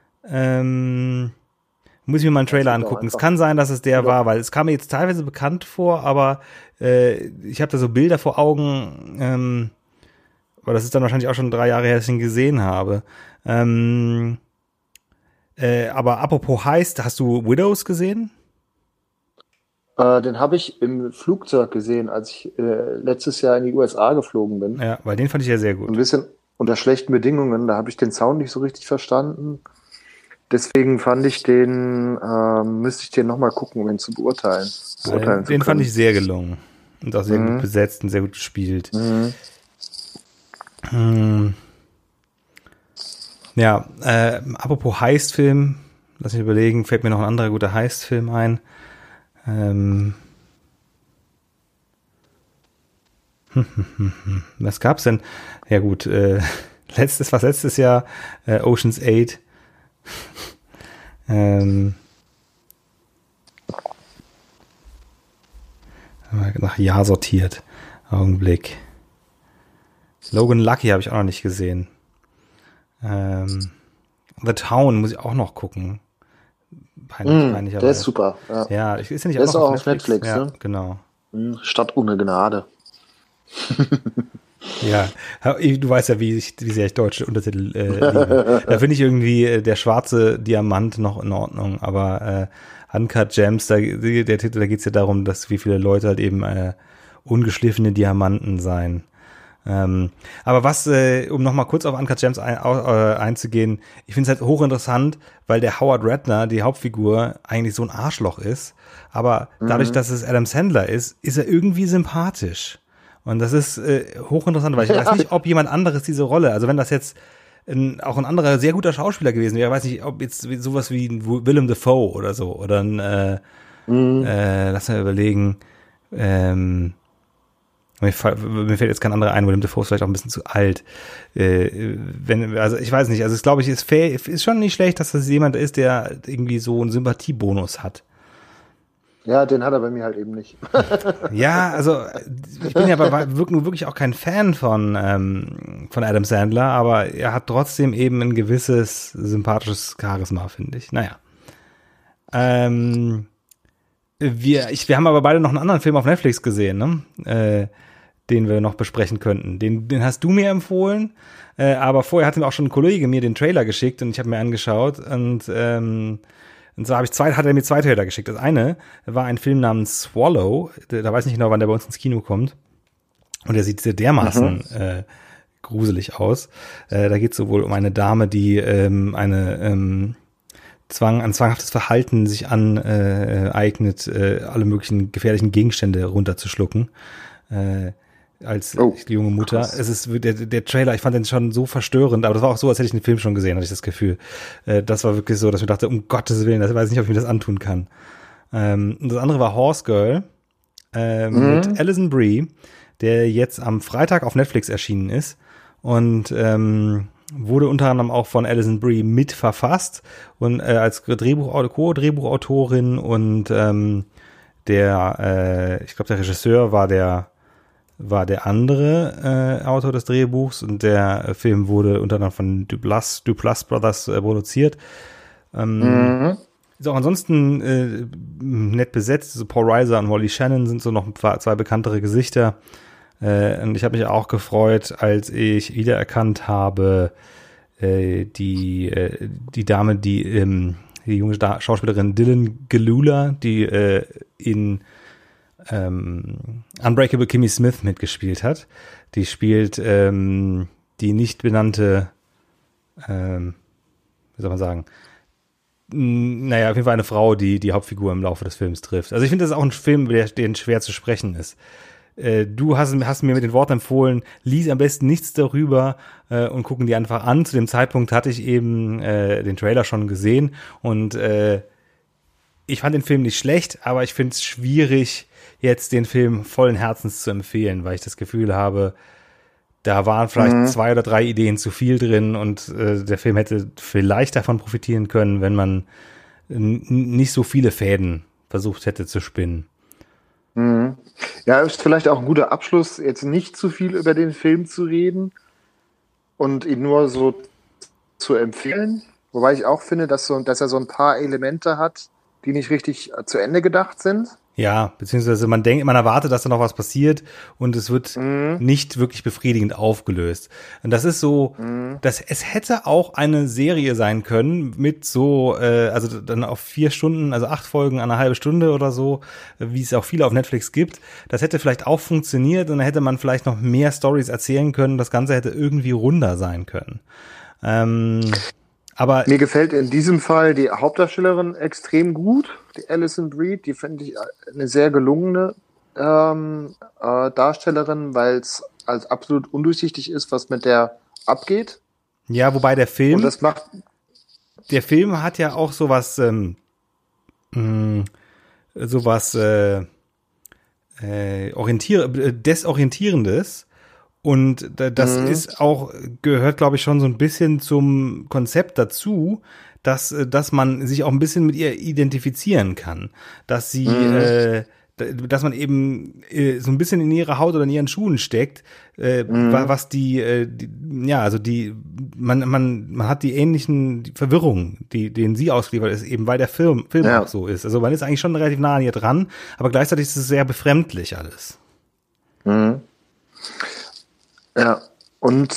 Muss ich mir mal einen Trailer angucken. Es kann sein, dass es der war, weil es kam mir jetzt teilweise bekannt vor, aber ich habe da so Bilder vor Augen, aber das ist dann wahrscheinlich auch schon 3 Jahre her, dass ich ihn gesehen habe. Aber apropos Heist, hast du Widows gesehen? Den habe ich im Flugzeug gesehen, als ich letztes Jahr in die USA geflogen bin. Ja, weil den fand ich ja sehr gut. Ein bisschen unter schlechten Bedingungen, da habe ich den Sound nicht so richtig verstanden. Deswegen fand ich müsste ich den nochmal gucken, um ihn zu beurteilen. Den fand ich sehr gelungen. Und auch sehr gut besetzt und sehr gut gespielt. Ja, apropos Heist-Film, lass mich überlegen, fällt mir noch ein anderer guter Heist-Film ein. Was gab's denn? Ja gut, letztes Jahr Ocean's 8. Nach Jahr sortiert. Augenblick. Logan Lucky habe ich auch noch nicht gesehen. The Town muss ich auch noch gucken. Der ist super. Ja, ist ja nicht der ist auch auf Netflix, ja, ne? Genau. Stadt ohne Gnade. Ja, du weißt ja, wie sehr ich deutsche Untertitel liebe. Da finde ich irgendwie der schwarze Diamant noch in Ordnung, aber Uncut Gems, der Titel, da geht es ja darum, dass wie viele Leute halt eben ungeschliffene Diamanten seien. Aber um nochmal kurz auf Uncut Gems einzugehen, ich finde es halt hochinteressant, weil der Howard Ratner, die Hauptfigur, eigentlich so ein Arschloch ist, aber dadurch, dass es Adam Sandler ist er irgendwie sympathisch. Und das ist hochinteressant, weil ich weiß nicht, ob jemand anderes diese Rolle, also wenn das jetzt auch ein anderer sehr guter Schauspieler gewesen wäre, weiß nicht, ob jetzt sowas wie ein Willem Dafoe oder so, oder ein, lass mal überlegen, mir fällt jetzt kein anderer ein, Willem Dafoe ist vielleicht auch ein bisschen zu alt. Also ich weiß nicht, also es glaube ich, ist schon nicht schlecht, dass das jemand ist, der irgendwie so einen Sympathiebonus hat. Ja, den hat er bei mir halt eben nicht. Ja, also ich bin ja wirklich auch kein Fan von Adam Sandler, aber er hat trotzdem eben ein gewisses sympathisches Charisma, finde ich. Naja. Wir haben aber beide noch einen anderen Film auf Netflix gesehen, ne? Den wir noch besprechen könnten. Den hast du mir empfohlen, aber vorher hatte auch schon ein Kollege mir den Trailer geschickt und ich habe mir angeschaut und zwar hat er mir 2 Trailer geschickt. Das eine war ein Film namens Swallow, da weiß ich nicht genau, wann der bei uns ins Kino kommt und der sieht sehr dermaßen gruselig aus. Da geht es sowohl um eine Dame, die ein zwanghaftes Verhalten sich aneignet, alle möglichen gefährlichen Gegenstände runterzuschlucken. Als junge Mutter. Krass. Es ist der Trailer, ich fand den schon so verstörend, aber das war auch so, als hätte ich den Film schon gesehen, hatte ich das Gefühl. Das war wirklich so, dass ich mir dachte, um Gottes Willen, ich weiß nicht, ob ich mir das antun kann. Und das andere war Horse Girl mit Alison Brie, der jetzt am Freitag auf Netflix erschienen ist und wurde unter anderem auch von Alison Brie mitverfasst und als Co-Drehbuchautorin und ich glaube, der Regisseur war der andere Autor des Drehbuchs und der Film wurde unter anderem von Duplass Brothers produziert. Ist auch ansonsten nett besetzt. So Paul Reiser und Wally Shannon sind so noch 2 bekanntere Gesichter. Und ich habe mich auch gefreut, als ich wiedererkannt habe, die Dame, die junge Schauspielerin Dylan Gelula, die in Unbreakable Kimmy Smith mitgespielt hat. Die spielt die nicht benannte, wie soll man sagen, naja, auf jeden Fall eine Frau, die die Hauptfigur im Laufe des Films trifft. Also ich finde, das ist auch ein Film, den schwer zu sprechen ist. Du hast mir mit den Worten empfohlen, lies am besten nichts darüber und gucken die einfach an. Zu dem Zeitpunkt hatte ich eben den Trailer schon gesehen und ich fand den Film nicht schlecht, aber ich finde es schwierig, jetzt den Film vollen Herzens zu empfehlen, weil ich das Gefühl habe, da waren vielleicht 2 oder 3 Ideen zu viel drin und der Film hätte vielleicht davon profitieren können, wenn man nicht so viele Fäden versucht hätte zu spinnen. Ja, ist vielleicht auch ein guter Abschluss, jetzt nicht zu viel über den Film zu reden und ihn nur so zu empfehlen. Wobei ich auch finde, dass er so ein paar Elemente hat, die nicht richtig zu Ende gedacht sind. Ja, beziehungsweise man erwartet, dass da noch was passiert und es wird nicht wirklich befriedigend aufgelöst. Und das ist so, dass es hätte auch eine Serie sein können mit so, also dann auf 4 Stunden, also 8 Folgen, eine halbe Stunde oder so, wie es auch viele auf Netflix gibt. Das hätte vielleicht auch funktioniert und dann hätte man vielleicht noch mehr Storys erzählen können. Das Ganze hätte irgendwie runder sein können. Aber mir gefällt in diesem Fall die Hauptdarstellerin extrem gut, die Alison Brie. Die finde ich eine sehr gelungene Darstellerin, weil es als absolut undurchsichtig ist, was mit der abgeht. Ja, wobei der Film, und das macht der Film hat ja auch sowas Desorientierendes. Und das ist auch, gehört, glaube ich, schon so ein bisschen zum Konzept dazu, dass man sich auch ein bisschen mit ihr identifizieren kann. Dass sie, dass man eben so ein bisschen in ihre Haut oder in ihren Schuhen steckt, was man hat die ähnlichen Verwirrungen, denen sie ausgeliefert ist, eben weil der Film auch so ist. Also man ist eigentlich schon relativ nah an ihr dran, aber gleichzeitig ist es sehr befremdlich alles. Ja, und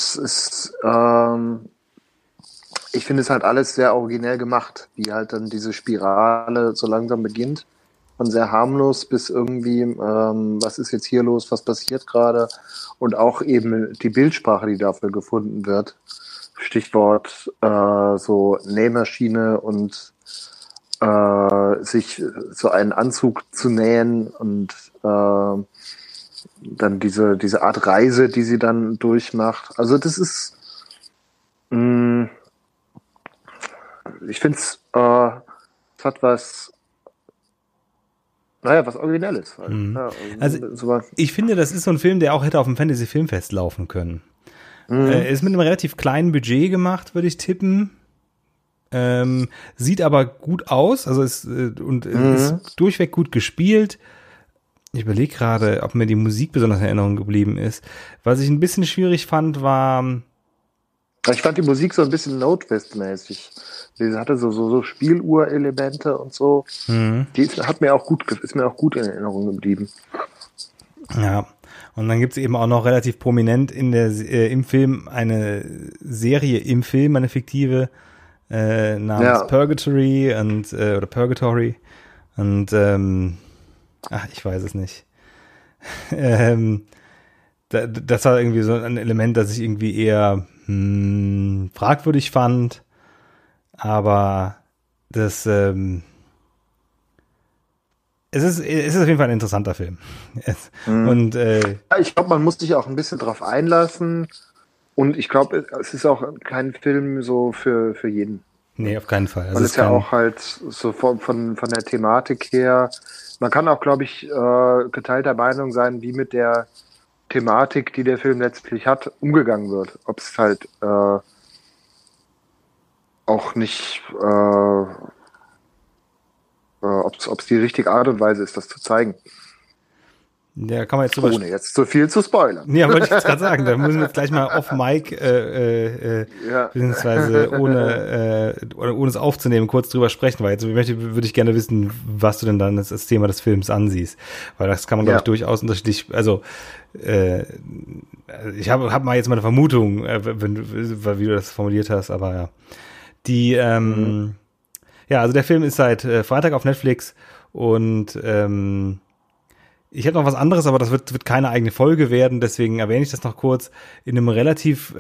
ich finde es halt alles sehr originell gemacht, wie halt dann diese Spirale so langsam beginnt, von sehr harmlos bis irgendwie, was ist jetzt hier los, was passiert gerade, und auch eben die Bildsprache, die dafür gefunden wird. Stichwort so Nähmaschine und sich so einen Anzug zu nähen und dann diese Art Reise, die sie dann durchmacht. Also das ist, ich finde es hat was Originelles. Halt. Ja, also ich finde, das ist so ein Film, der auch hätte auf dem Fantasy-Filmfest laufen können. Er ist mit einem relativ kleinen Budget gemacht, würde ich tippen. Sieht aber gut aus, also ist durchweg gut gespielt. Ich überlege gerade, ob mir die Musik besonders in Erinnerung geblieben ist. Was ich ein bisschen schwierig fand, war... Ich fand die Musik so ein bisschen Notefest-mäßig. Sie hatte so Spieluhrelemente und so. Die ist mir auch gut in Erinnerung geblieben. Ja, und dann gibt's eben auch noch relativ prominent im Film eine Serie im Film, eine fiktive, namens Purgatory oder Purgatory. Und ich weiß es nicht. Das war irgendwie so ein Element, das ich irgendwie eher fragwürdig fand. Aber das es ist auf jeden Fall ein interessanter Film. Und ich glaube, man muss sich auch ein bisschen drauf einlassen. Und ich glaube, es ist auch kein Film so für jeden. Nee, auf keinen Fall. Weil es ja auch halt so von der Thematik her, man kann auch, glaube ich, geteilter Meinung sein, wie mit der Thematik, die der Film letztlich hat, umgegangen wird. Ob es halt auch nicht, ob es die richtige Art und Weise ist, das zu zeigen. Ja, kann man jetzt ohne jetzt zu viel zu spoilern. Ja, wollte ich jetzt gerade sagen, da müssen wir jetzt gleich mal off Mic, beziehungsweise ohne es aufzunehmen, kurz drüber sprechen, weil jetzt würde ich gerne wissen, was du denn dann als Thema des Films ansiehst, weil das kann man, glaube ich, durchaus unterschiedlich, also ich hab mal jetzt mal eine Vermutung, wie du das formuliert hast, aber ja. Ja, also der Film ist seit Freitag auf Netflix und ich hätte noch was anderes, aber das wird keine eigene Folge werden, deswegen erwähne ich das noch kurz in einem relativ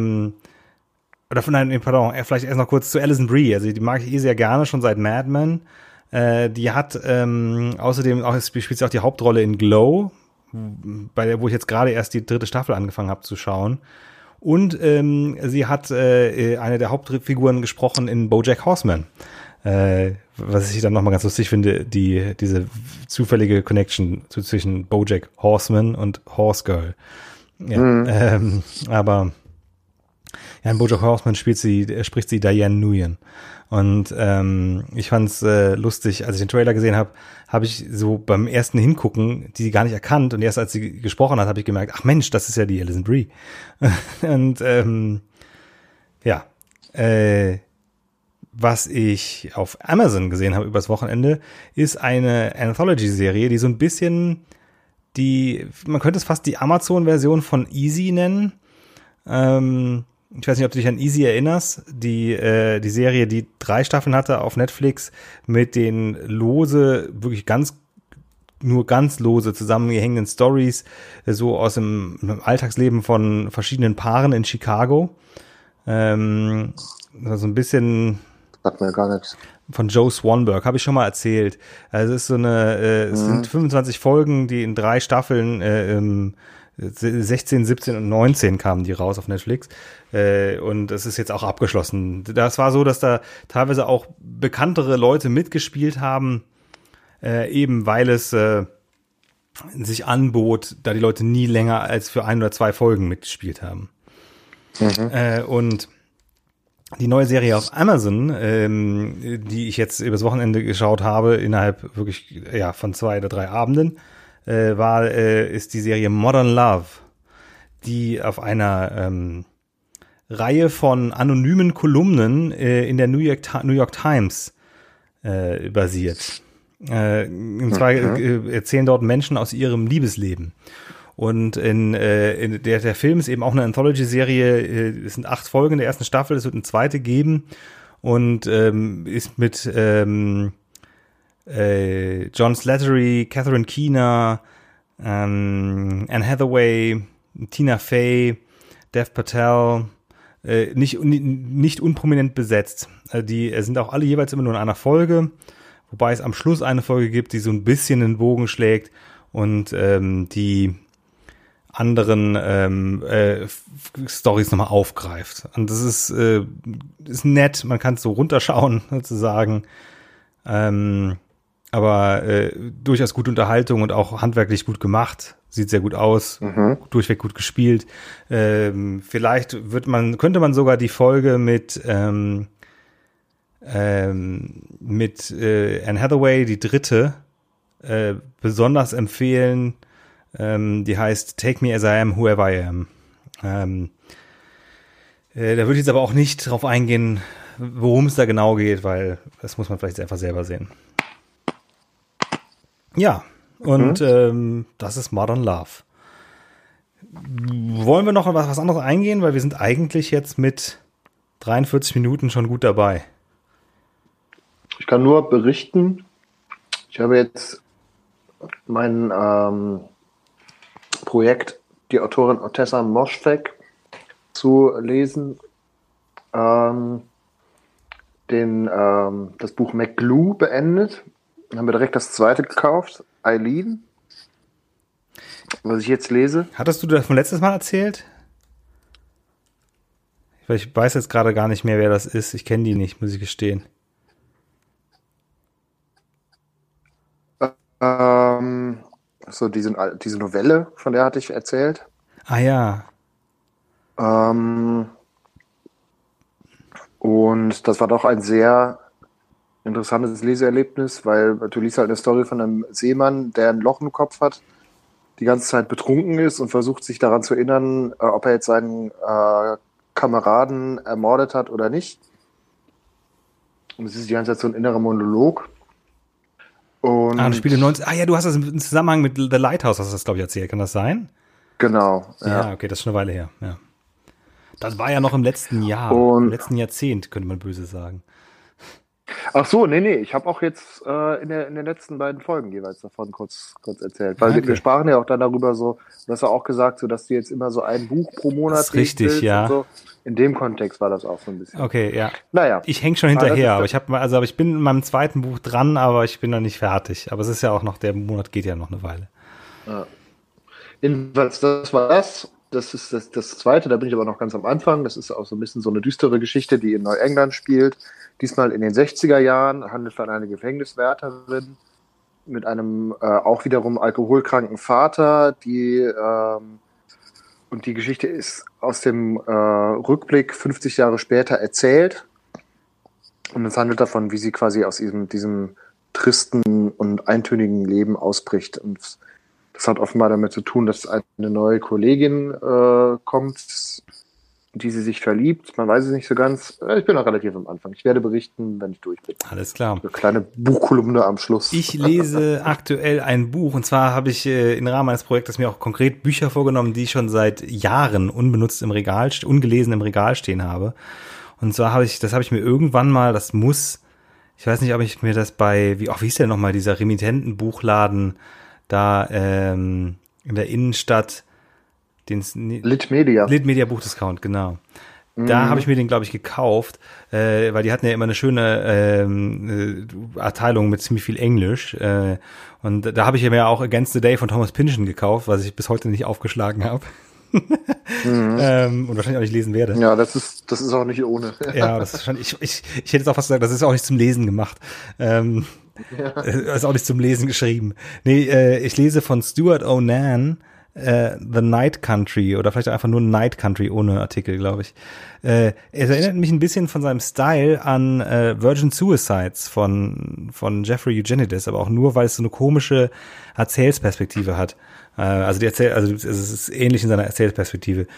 vielleicht erst noch kurz zu Alison Brie. Also die mag ich sehr gerne, schon seit Mad Men. Die hat außerdem spielt sie auch die Hauptrolle in Glow, wo ich jetzt gerade erst die 3. Staffel angefangen habe zu schauen. Und sie hat eine der Hauptfiguren gesprochen in BoJack Horseman. Was ich dann nochmal ganz lustig finde, diese zufällige Connection zwischen BoJack Horseman und Horse Girl. Ja, aber ja, in BoJack Horseman spricht sie Diane Nguyen. Und ich fand's lustig, als ich den Trailer gesehen habe, habe ich so beim ersten Hingucken die gar nicht erkannt. Und erst als sie gesprochen hat, habe ich gemerkt, ach Mensch, das ist ja die Alison Brie. Und was ich auf Amazon gesehen habe übers Wochenende, ist eine Anthology-Serie, die so ein bisschen man könnte es fast die Amazon-Version von Easy nennen. Ich weiß nicht, ob du dich an Easy erinnerst, die Serie, die 3 Staffeln hatte auf Netflix mit den wirklich nur ganz lose zusammengehängenden Stories, so aus dem Alltagsleben von verschiedenen Paaren in Chicago. So ein bisschen sagt mir gar nichts. Von Joe Swanberg, habe ich schon mal erzählt. Also es ist es sind 25 Folgen, die in 3 Staffeln 16, 17 und 19 kamen die raus auf Netflix. Und es ist jetzt auch abgeschlossen. Das war so, dass da teilweise auch bekanntere Leute mitgespielt haben, eben weil es sich anbot, da die Leute nie länger als für 1 oder 2 Folgen mitgespielt haben. Und die neue Serie auf Amazon, die ich jetzt übers Wochenende geschaut habe, innerhalb wirklich von 2 oder 3 Abenden, ist die Serie Modern Love, die auf einer Reihe von anonymen Kolumnen in der New York Times basiert. Und zwar erzählen dort Menschen aus ihrem Liebesleben. Und der Film ist eben auch eine Anthology-Serie. Es sind 8 Folgen in der ersten Staffel. Es wird eine zweite geben und ist mit John Slattery, Catherine Keener, Anne Hathaway, Tina Fey, Dev Patel, nicht unprominent besetzt. Die sind auch alle jeweils immer nur in einer Folge, wobei es am Schluss eine Folge gibt, die so ein bisschen den Bogen schlägt und die anderen Storys nochmal aufgreift. Und das ist nett, man kann es so runterschauen, sozusagen. Aber durchaus gute Unterhaltung und auch handwerklich gut gemacht. Sieht sehr gut aus, durchweg gut gespielt. Vielleicht könnte man sogar die Folge mit Anne Hathaway, die 3., besonders empfehlen. Die heißt Take Me As I Am, Whoever I Am. Da würde ich jetzt aber auch nicht drauf eingehen, worum es da genau geht, weil das muss man vielleicht einfach selber sehen. Ja, und das ist Modern Love. Wollen wir noch auf was anderes eingehen, weil wir sind eigentlich jetzt mit 43 Minuten schon gut dabei. Ich kann nur berichten, ich habe jetzt mein Projekt, die Autorin Ottessa Moschfegh zu lesen, das Buch McGlue beendet. Dann haben wir direkt das zweite gekauft, Eileen, was ich jetzt lese. Hattest du das vom letztes Mal erzählt? Ich weiß jetzt gerade gar nicht mehr, wer das ist. Ich kenne die nicht, muss ich gestehen. So diese Novelle, von der hatte ich erzählt. Ah ja. Und das war doch ein sehr interessantes Leseerlebnis, weil du liest halt eine Story von einem Seemann, der ein Loch im Kopf hat die ganze Zeit betrunken ist und versucht sich daran zu erinnern, ob er jetzt seinen Kameraden ermordet hat oder nicht. Und es ist die ganze Zeit so ein innerer Monolog. Und das Spiel im 90. Ja, du hast das im Zusammenhang mit The Lighthouse, hast du das, glaube ich, erzählt. Kann das sein? Genau. Ja, okay, das ist schon eine Weile her. Ja. Das war ja noch im letzten Jahr, im letzten Jahrzehnt, könnte man böse sagen. Ach so, nee, ich habe auch jetzt in den letzten beiden Folgen jeweils davon kurz erzählt. Weil wir sprachen ja auch dann darüber so, du hast ja auch gesagt, so, dass du jetzt immer so ein Buch pro Monat das ist richtig, ja. Und so. In dem Kontext war das auch so ein bisschen. Okay, ja. Naja. Ich hänge schon hinterher, aber ich bin in meinem zweiten Buch dran, aber ich bin noch nicht fertig. Aber es ist ja auch noch, der Monat geht ja noch eine Weile. Ja. Jedenfalls, das war das. Das ist das zweite, da bin ich aber noch ganz am Anfang. Das ist auch so ein bisschen so eine düstere Geschichte, die in Neuengland spielt. Diesmal in den 60er Jahren, handelt von einer Gefängniswärterin mit einem auch wiederum alkoholkranken Vater, und die Geschichte ist aus dem Rückblick 50 Jahre später erzählt. Und es handelt davon, wie sie quasi aus diesem tristen und eintönigen Leben ausbricht. Und das hat offenbar damit zu tun, dass eine neue Kollegin kommt, in die sie sich verliebt. Man weiß es nicht so ganz. Ich bin noch relativ am Anfang. Ich werde berichten, wenn ich durch bin. Alles klar. Eine kleine Buchkolumne am Schluss. Ich lese aktuell ein Buch, und zwar habe ich im Rahmen meines Projektes mir auch konkret Bücher vorgenommen, die ich schon seit Jahren ungelesen im Regal stehen habe. Und zwar habe ich mir irgendwann mal, ich weiß nicht, ob ich mir das wie hieß der nochmal, dieser Remittenten-Buchladen da in der Innenstadt, Litmedia Buchdiscount, genau. Da habe ich mir den, glaube ich, gekauft, weil die hatten ja immer eine schöne Abteilung mit ziemlich viel Englisch. Und da habe ich mir auch Against the Day von Thomas Pynchon gekauft, was ich bis heute nicht aufgeschlagen habe. Und wahrscheinlich auch nicht lesen werde. Ja, das ist auch nicht ohne. Ja, das ist schon, ich hätte jetzt auch fast gesagt, das ist auch nicht zum Lesen gemacht. Ist auch nicht zum Lesen geschrieben. Nee, ich lese von Stuart Onan The Night Country oder vielleicht einfach nur Night Country ohne Artikel, glaube ich. Es erinnert mich ein bisschen von seinem Style an Virgin Suicides von Jeffrey Eugenides, aber auch nur, weil es so eine komische Erzählsperspektive hat. Also es ist ähnlich in seiner Erzählsperspektive.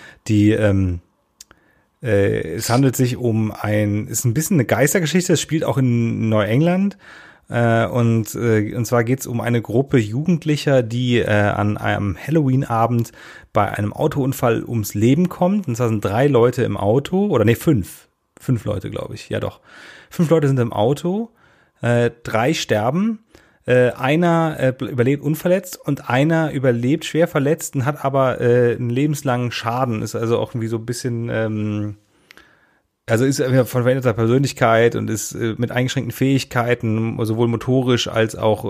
Es handelt sich ist ein bisschen eine Geistergeschichte, es spielt auch in Neuengland. Und zwar geht's um eine Gruppe Jugendlicher, die an einem Halloween-Abend bei einem Autounfall ums Leben kommt. Und zwar sind 3 Leute im Auto, oder 5 Leute, glaube ich. Ja doch. 5 Leute sind im Auto, 3 sterben, einer überlebt unverletzt und einer überlebt schwer verletzt und hat aber einen lebenslangen Schaden. Ist also auch irgendwie so ein bisschen ist von veränderter Persönlichkeit und ist mit eingeschränkten Fähigkeiten, sowohl motorisch als auch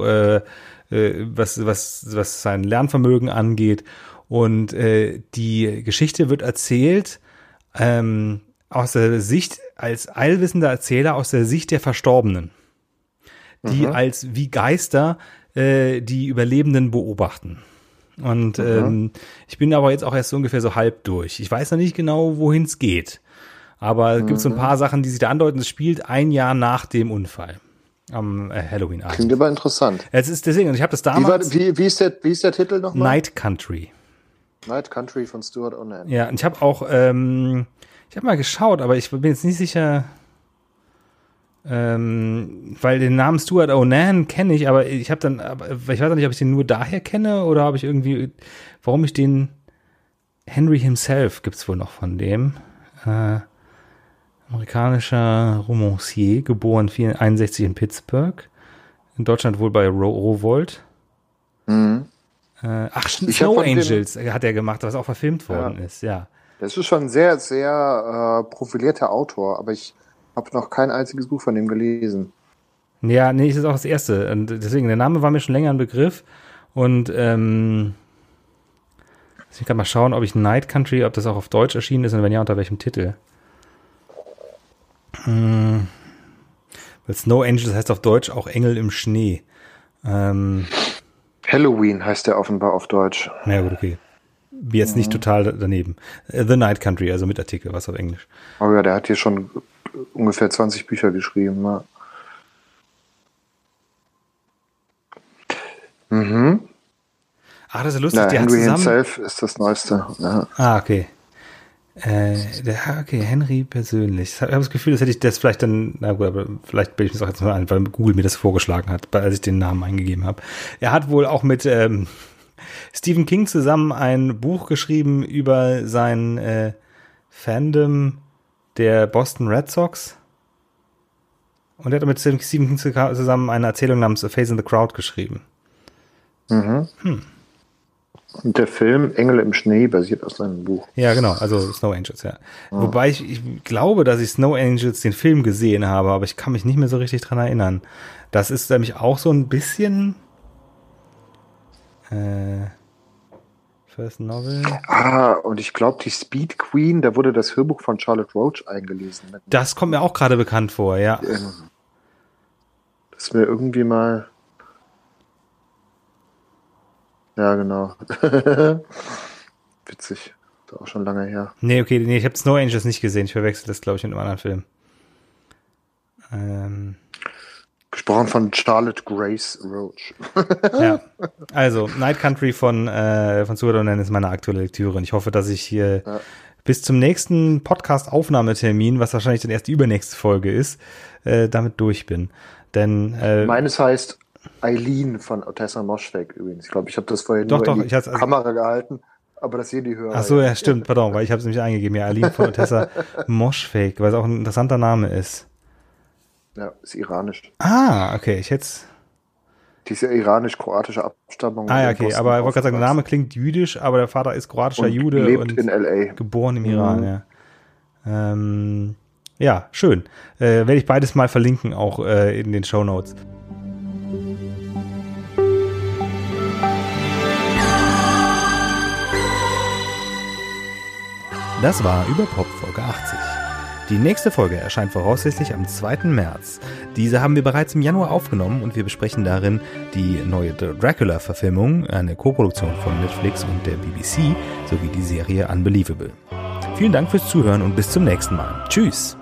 was sein Lernvermögen angeht. Und die Geschichte wird erzählt aus der Sicht, als allwissender Erzähler aus der Sicht der Verstorbenen, die als wie Geister die Überlebenden beobachten. Und ich bin aber jetzt auch erst so ungefähr so halb durch. Ich weiß noch nicht genau, wohin es geht. Aber es gibt so ein paar Sachen, die sich da andeuten. Es spielt ein Jahr nach dem Unfall am Halloween-Abend. Klingt aber interessant. Es ist deswegen, und ich habe das damals. Wie ist der Titel nochmal? Night Country. Night Country von Stuart Onan. Ja, und ich habe auch, ich habe mal geschaut, aber ich bin jetzt nicht sicher, weil den Namen Stuart Onan kenne ich, aber ich weiß auch nicht, ob ich den nur daher kenne oder ob ich irgendwie, warum ich den Henry himself gibt's wohl noch von dem. Amerikanischer Romancier, geboren 1961 in Pittsburgh. In Deutschland wohl bei Rowohlt. Snow Angels hat er gemacht, was auch verfilmt worden ist, ja. Das ist schon ein sehr, sehr profilierter Autor, aber ich habe noch kein einziges Buch von ihm gelesen. Ja, nee, das ist auch das erste. Und deswegen, der Name war mir schon länger ein Begriff. Und ich kann mal schauen, ob Night Country, ob das auch auf Deutsch erschienen ist und wenn ja, unter welchem Titel. Weil Snow Angels heißt auf Deutsch auch Engel im Schnee. Halloween heißt der offenbar auf Deutsch. Na gut, okay. Jetzt nicht total daneben. The Night Country, also mit Artikel, was auf Englisch. Oh ja, der hat hier schon ungefähr 20 Bücher geschrieben. Ne? Ach, das ist lustig. Na, Henry himself ist das Neueste. Ja. Ah, okay. Okay, Henry persönlich. Ich habe das Gefühl, das hätte ich das vielleicht dann, na gut, aber vielleicht bilde ich mir das auch jetzt mal ein, weil Google mir das vorgeschlagen hat, als ich den Namen eingegeben habe. Er hat wohl auch mit Stephen King zusammen ein Buch geschrieben über sein Fandom der Boston Red Sox. Und er hat mit Stephen King zusammen eine Erzählung namens A Face in the Crowd geschrieben. Mhm. Und der Film Engel im Schnee basiert auf seinem Buch. Ja, genau, also Snow Angels, ja. Wobei ich glaube, dass ich Snow Angels den Film gesehen habe, aber ich kann mich nicht mehr so richtig dran erinnern. Das ist nämlich auch so ein bisschen First Novel. Und ich glaube, die Speed Queen, da wurde das Hörbuch von Charlotte Roach eingelesen. Das kommt mir auch gerade bekannt vor, ja. Das wäre irgendwie mal... Ja, genau. Witzig. Ist auch schon lange her. Nee, ich habe Snow Angels nicht gesehen. Ich verwechsel das, glaube ich, mit einem anderen Film. Gesprochen von Charlotte Grace Roach. Ja, also Night Country von Suikoden ist meine aktuelle Lektüre. Und ich hoffe, dass ich hier bis zum nächsten Podcast-Aufnahmetermin, was wahrscheinlich dann erst die übernächste Folge ist, damit durch bin. Denn meines heißt Eileen von Otessa Moschweg übrigens. Ich glaube, ich habe das vorher nur in die Kamera gehalten, aber das sehen die Hörer. Ach so, ja, stimmt, pardon, weil ich habe es nämlich eingegeben. Ja, Eileen von Otessa Moschweg, weil es auch ein interessanter Name ist. Ja, ist iranisch. Ah, okay, ich hätte es... Die ist ja iranisch-kroatische Abstammung. Ah, ja, okay, aber ich wollte gerade sagen, der Name klingt jüdisch, aber der Vater ist kroatischer Jude lebt in L.A. Geboren im Iran, ja. Ja, schön. Werde ich beides mal verlinken, auch in den Shownotes. Das war Überpop Folge 80. Die nächste Folge erscheint voraussichtlich am 2. März. Diese haben wir bereits im Januar aufgenommen und wir besprechen darin die neue Dracula-Verfilmung, eine Koproduktion von Netflix und der BBC, sowie die Serie Unbelievable. Vielen Dank fürs Zuhören und bis zum nächsten Mal. Tschüss!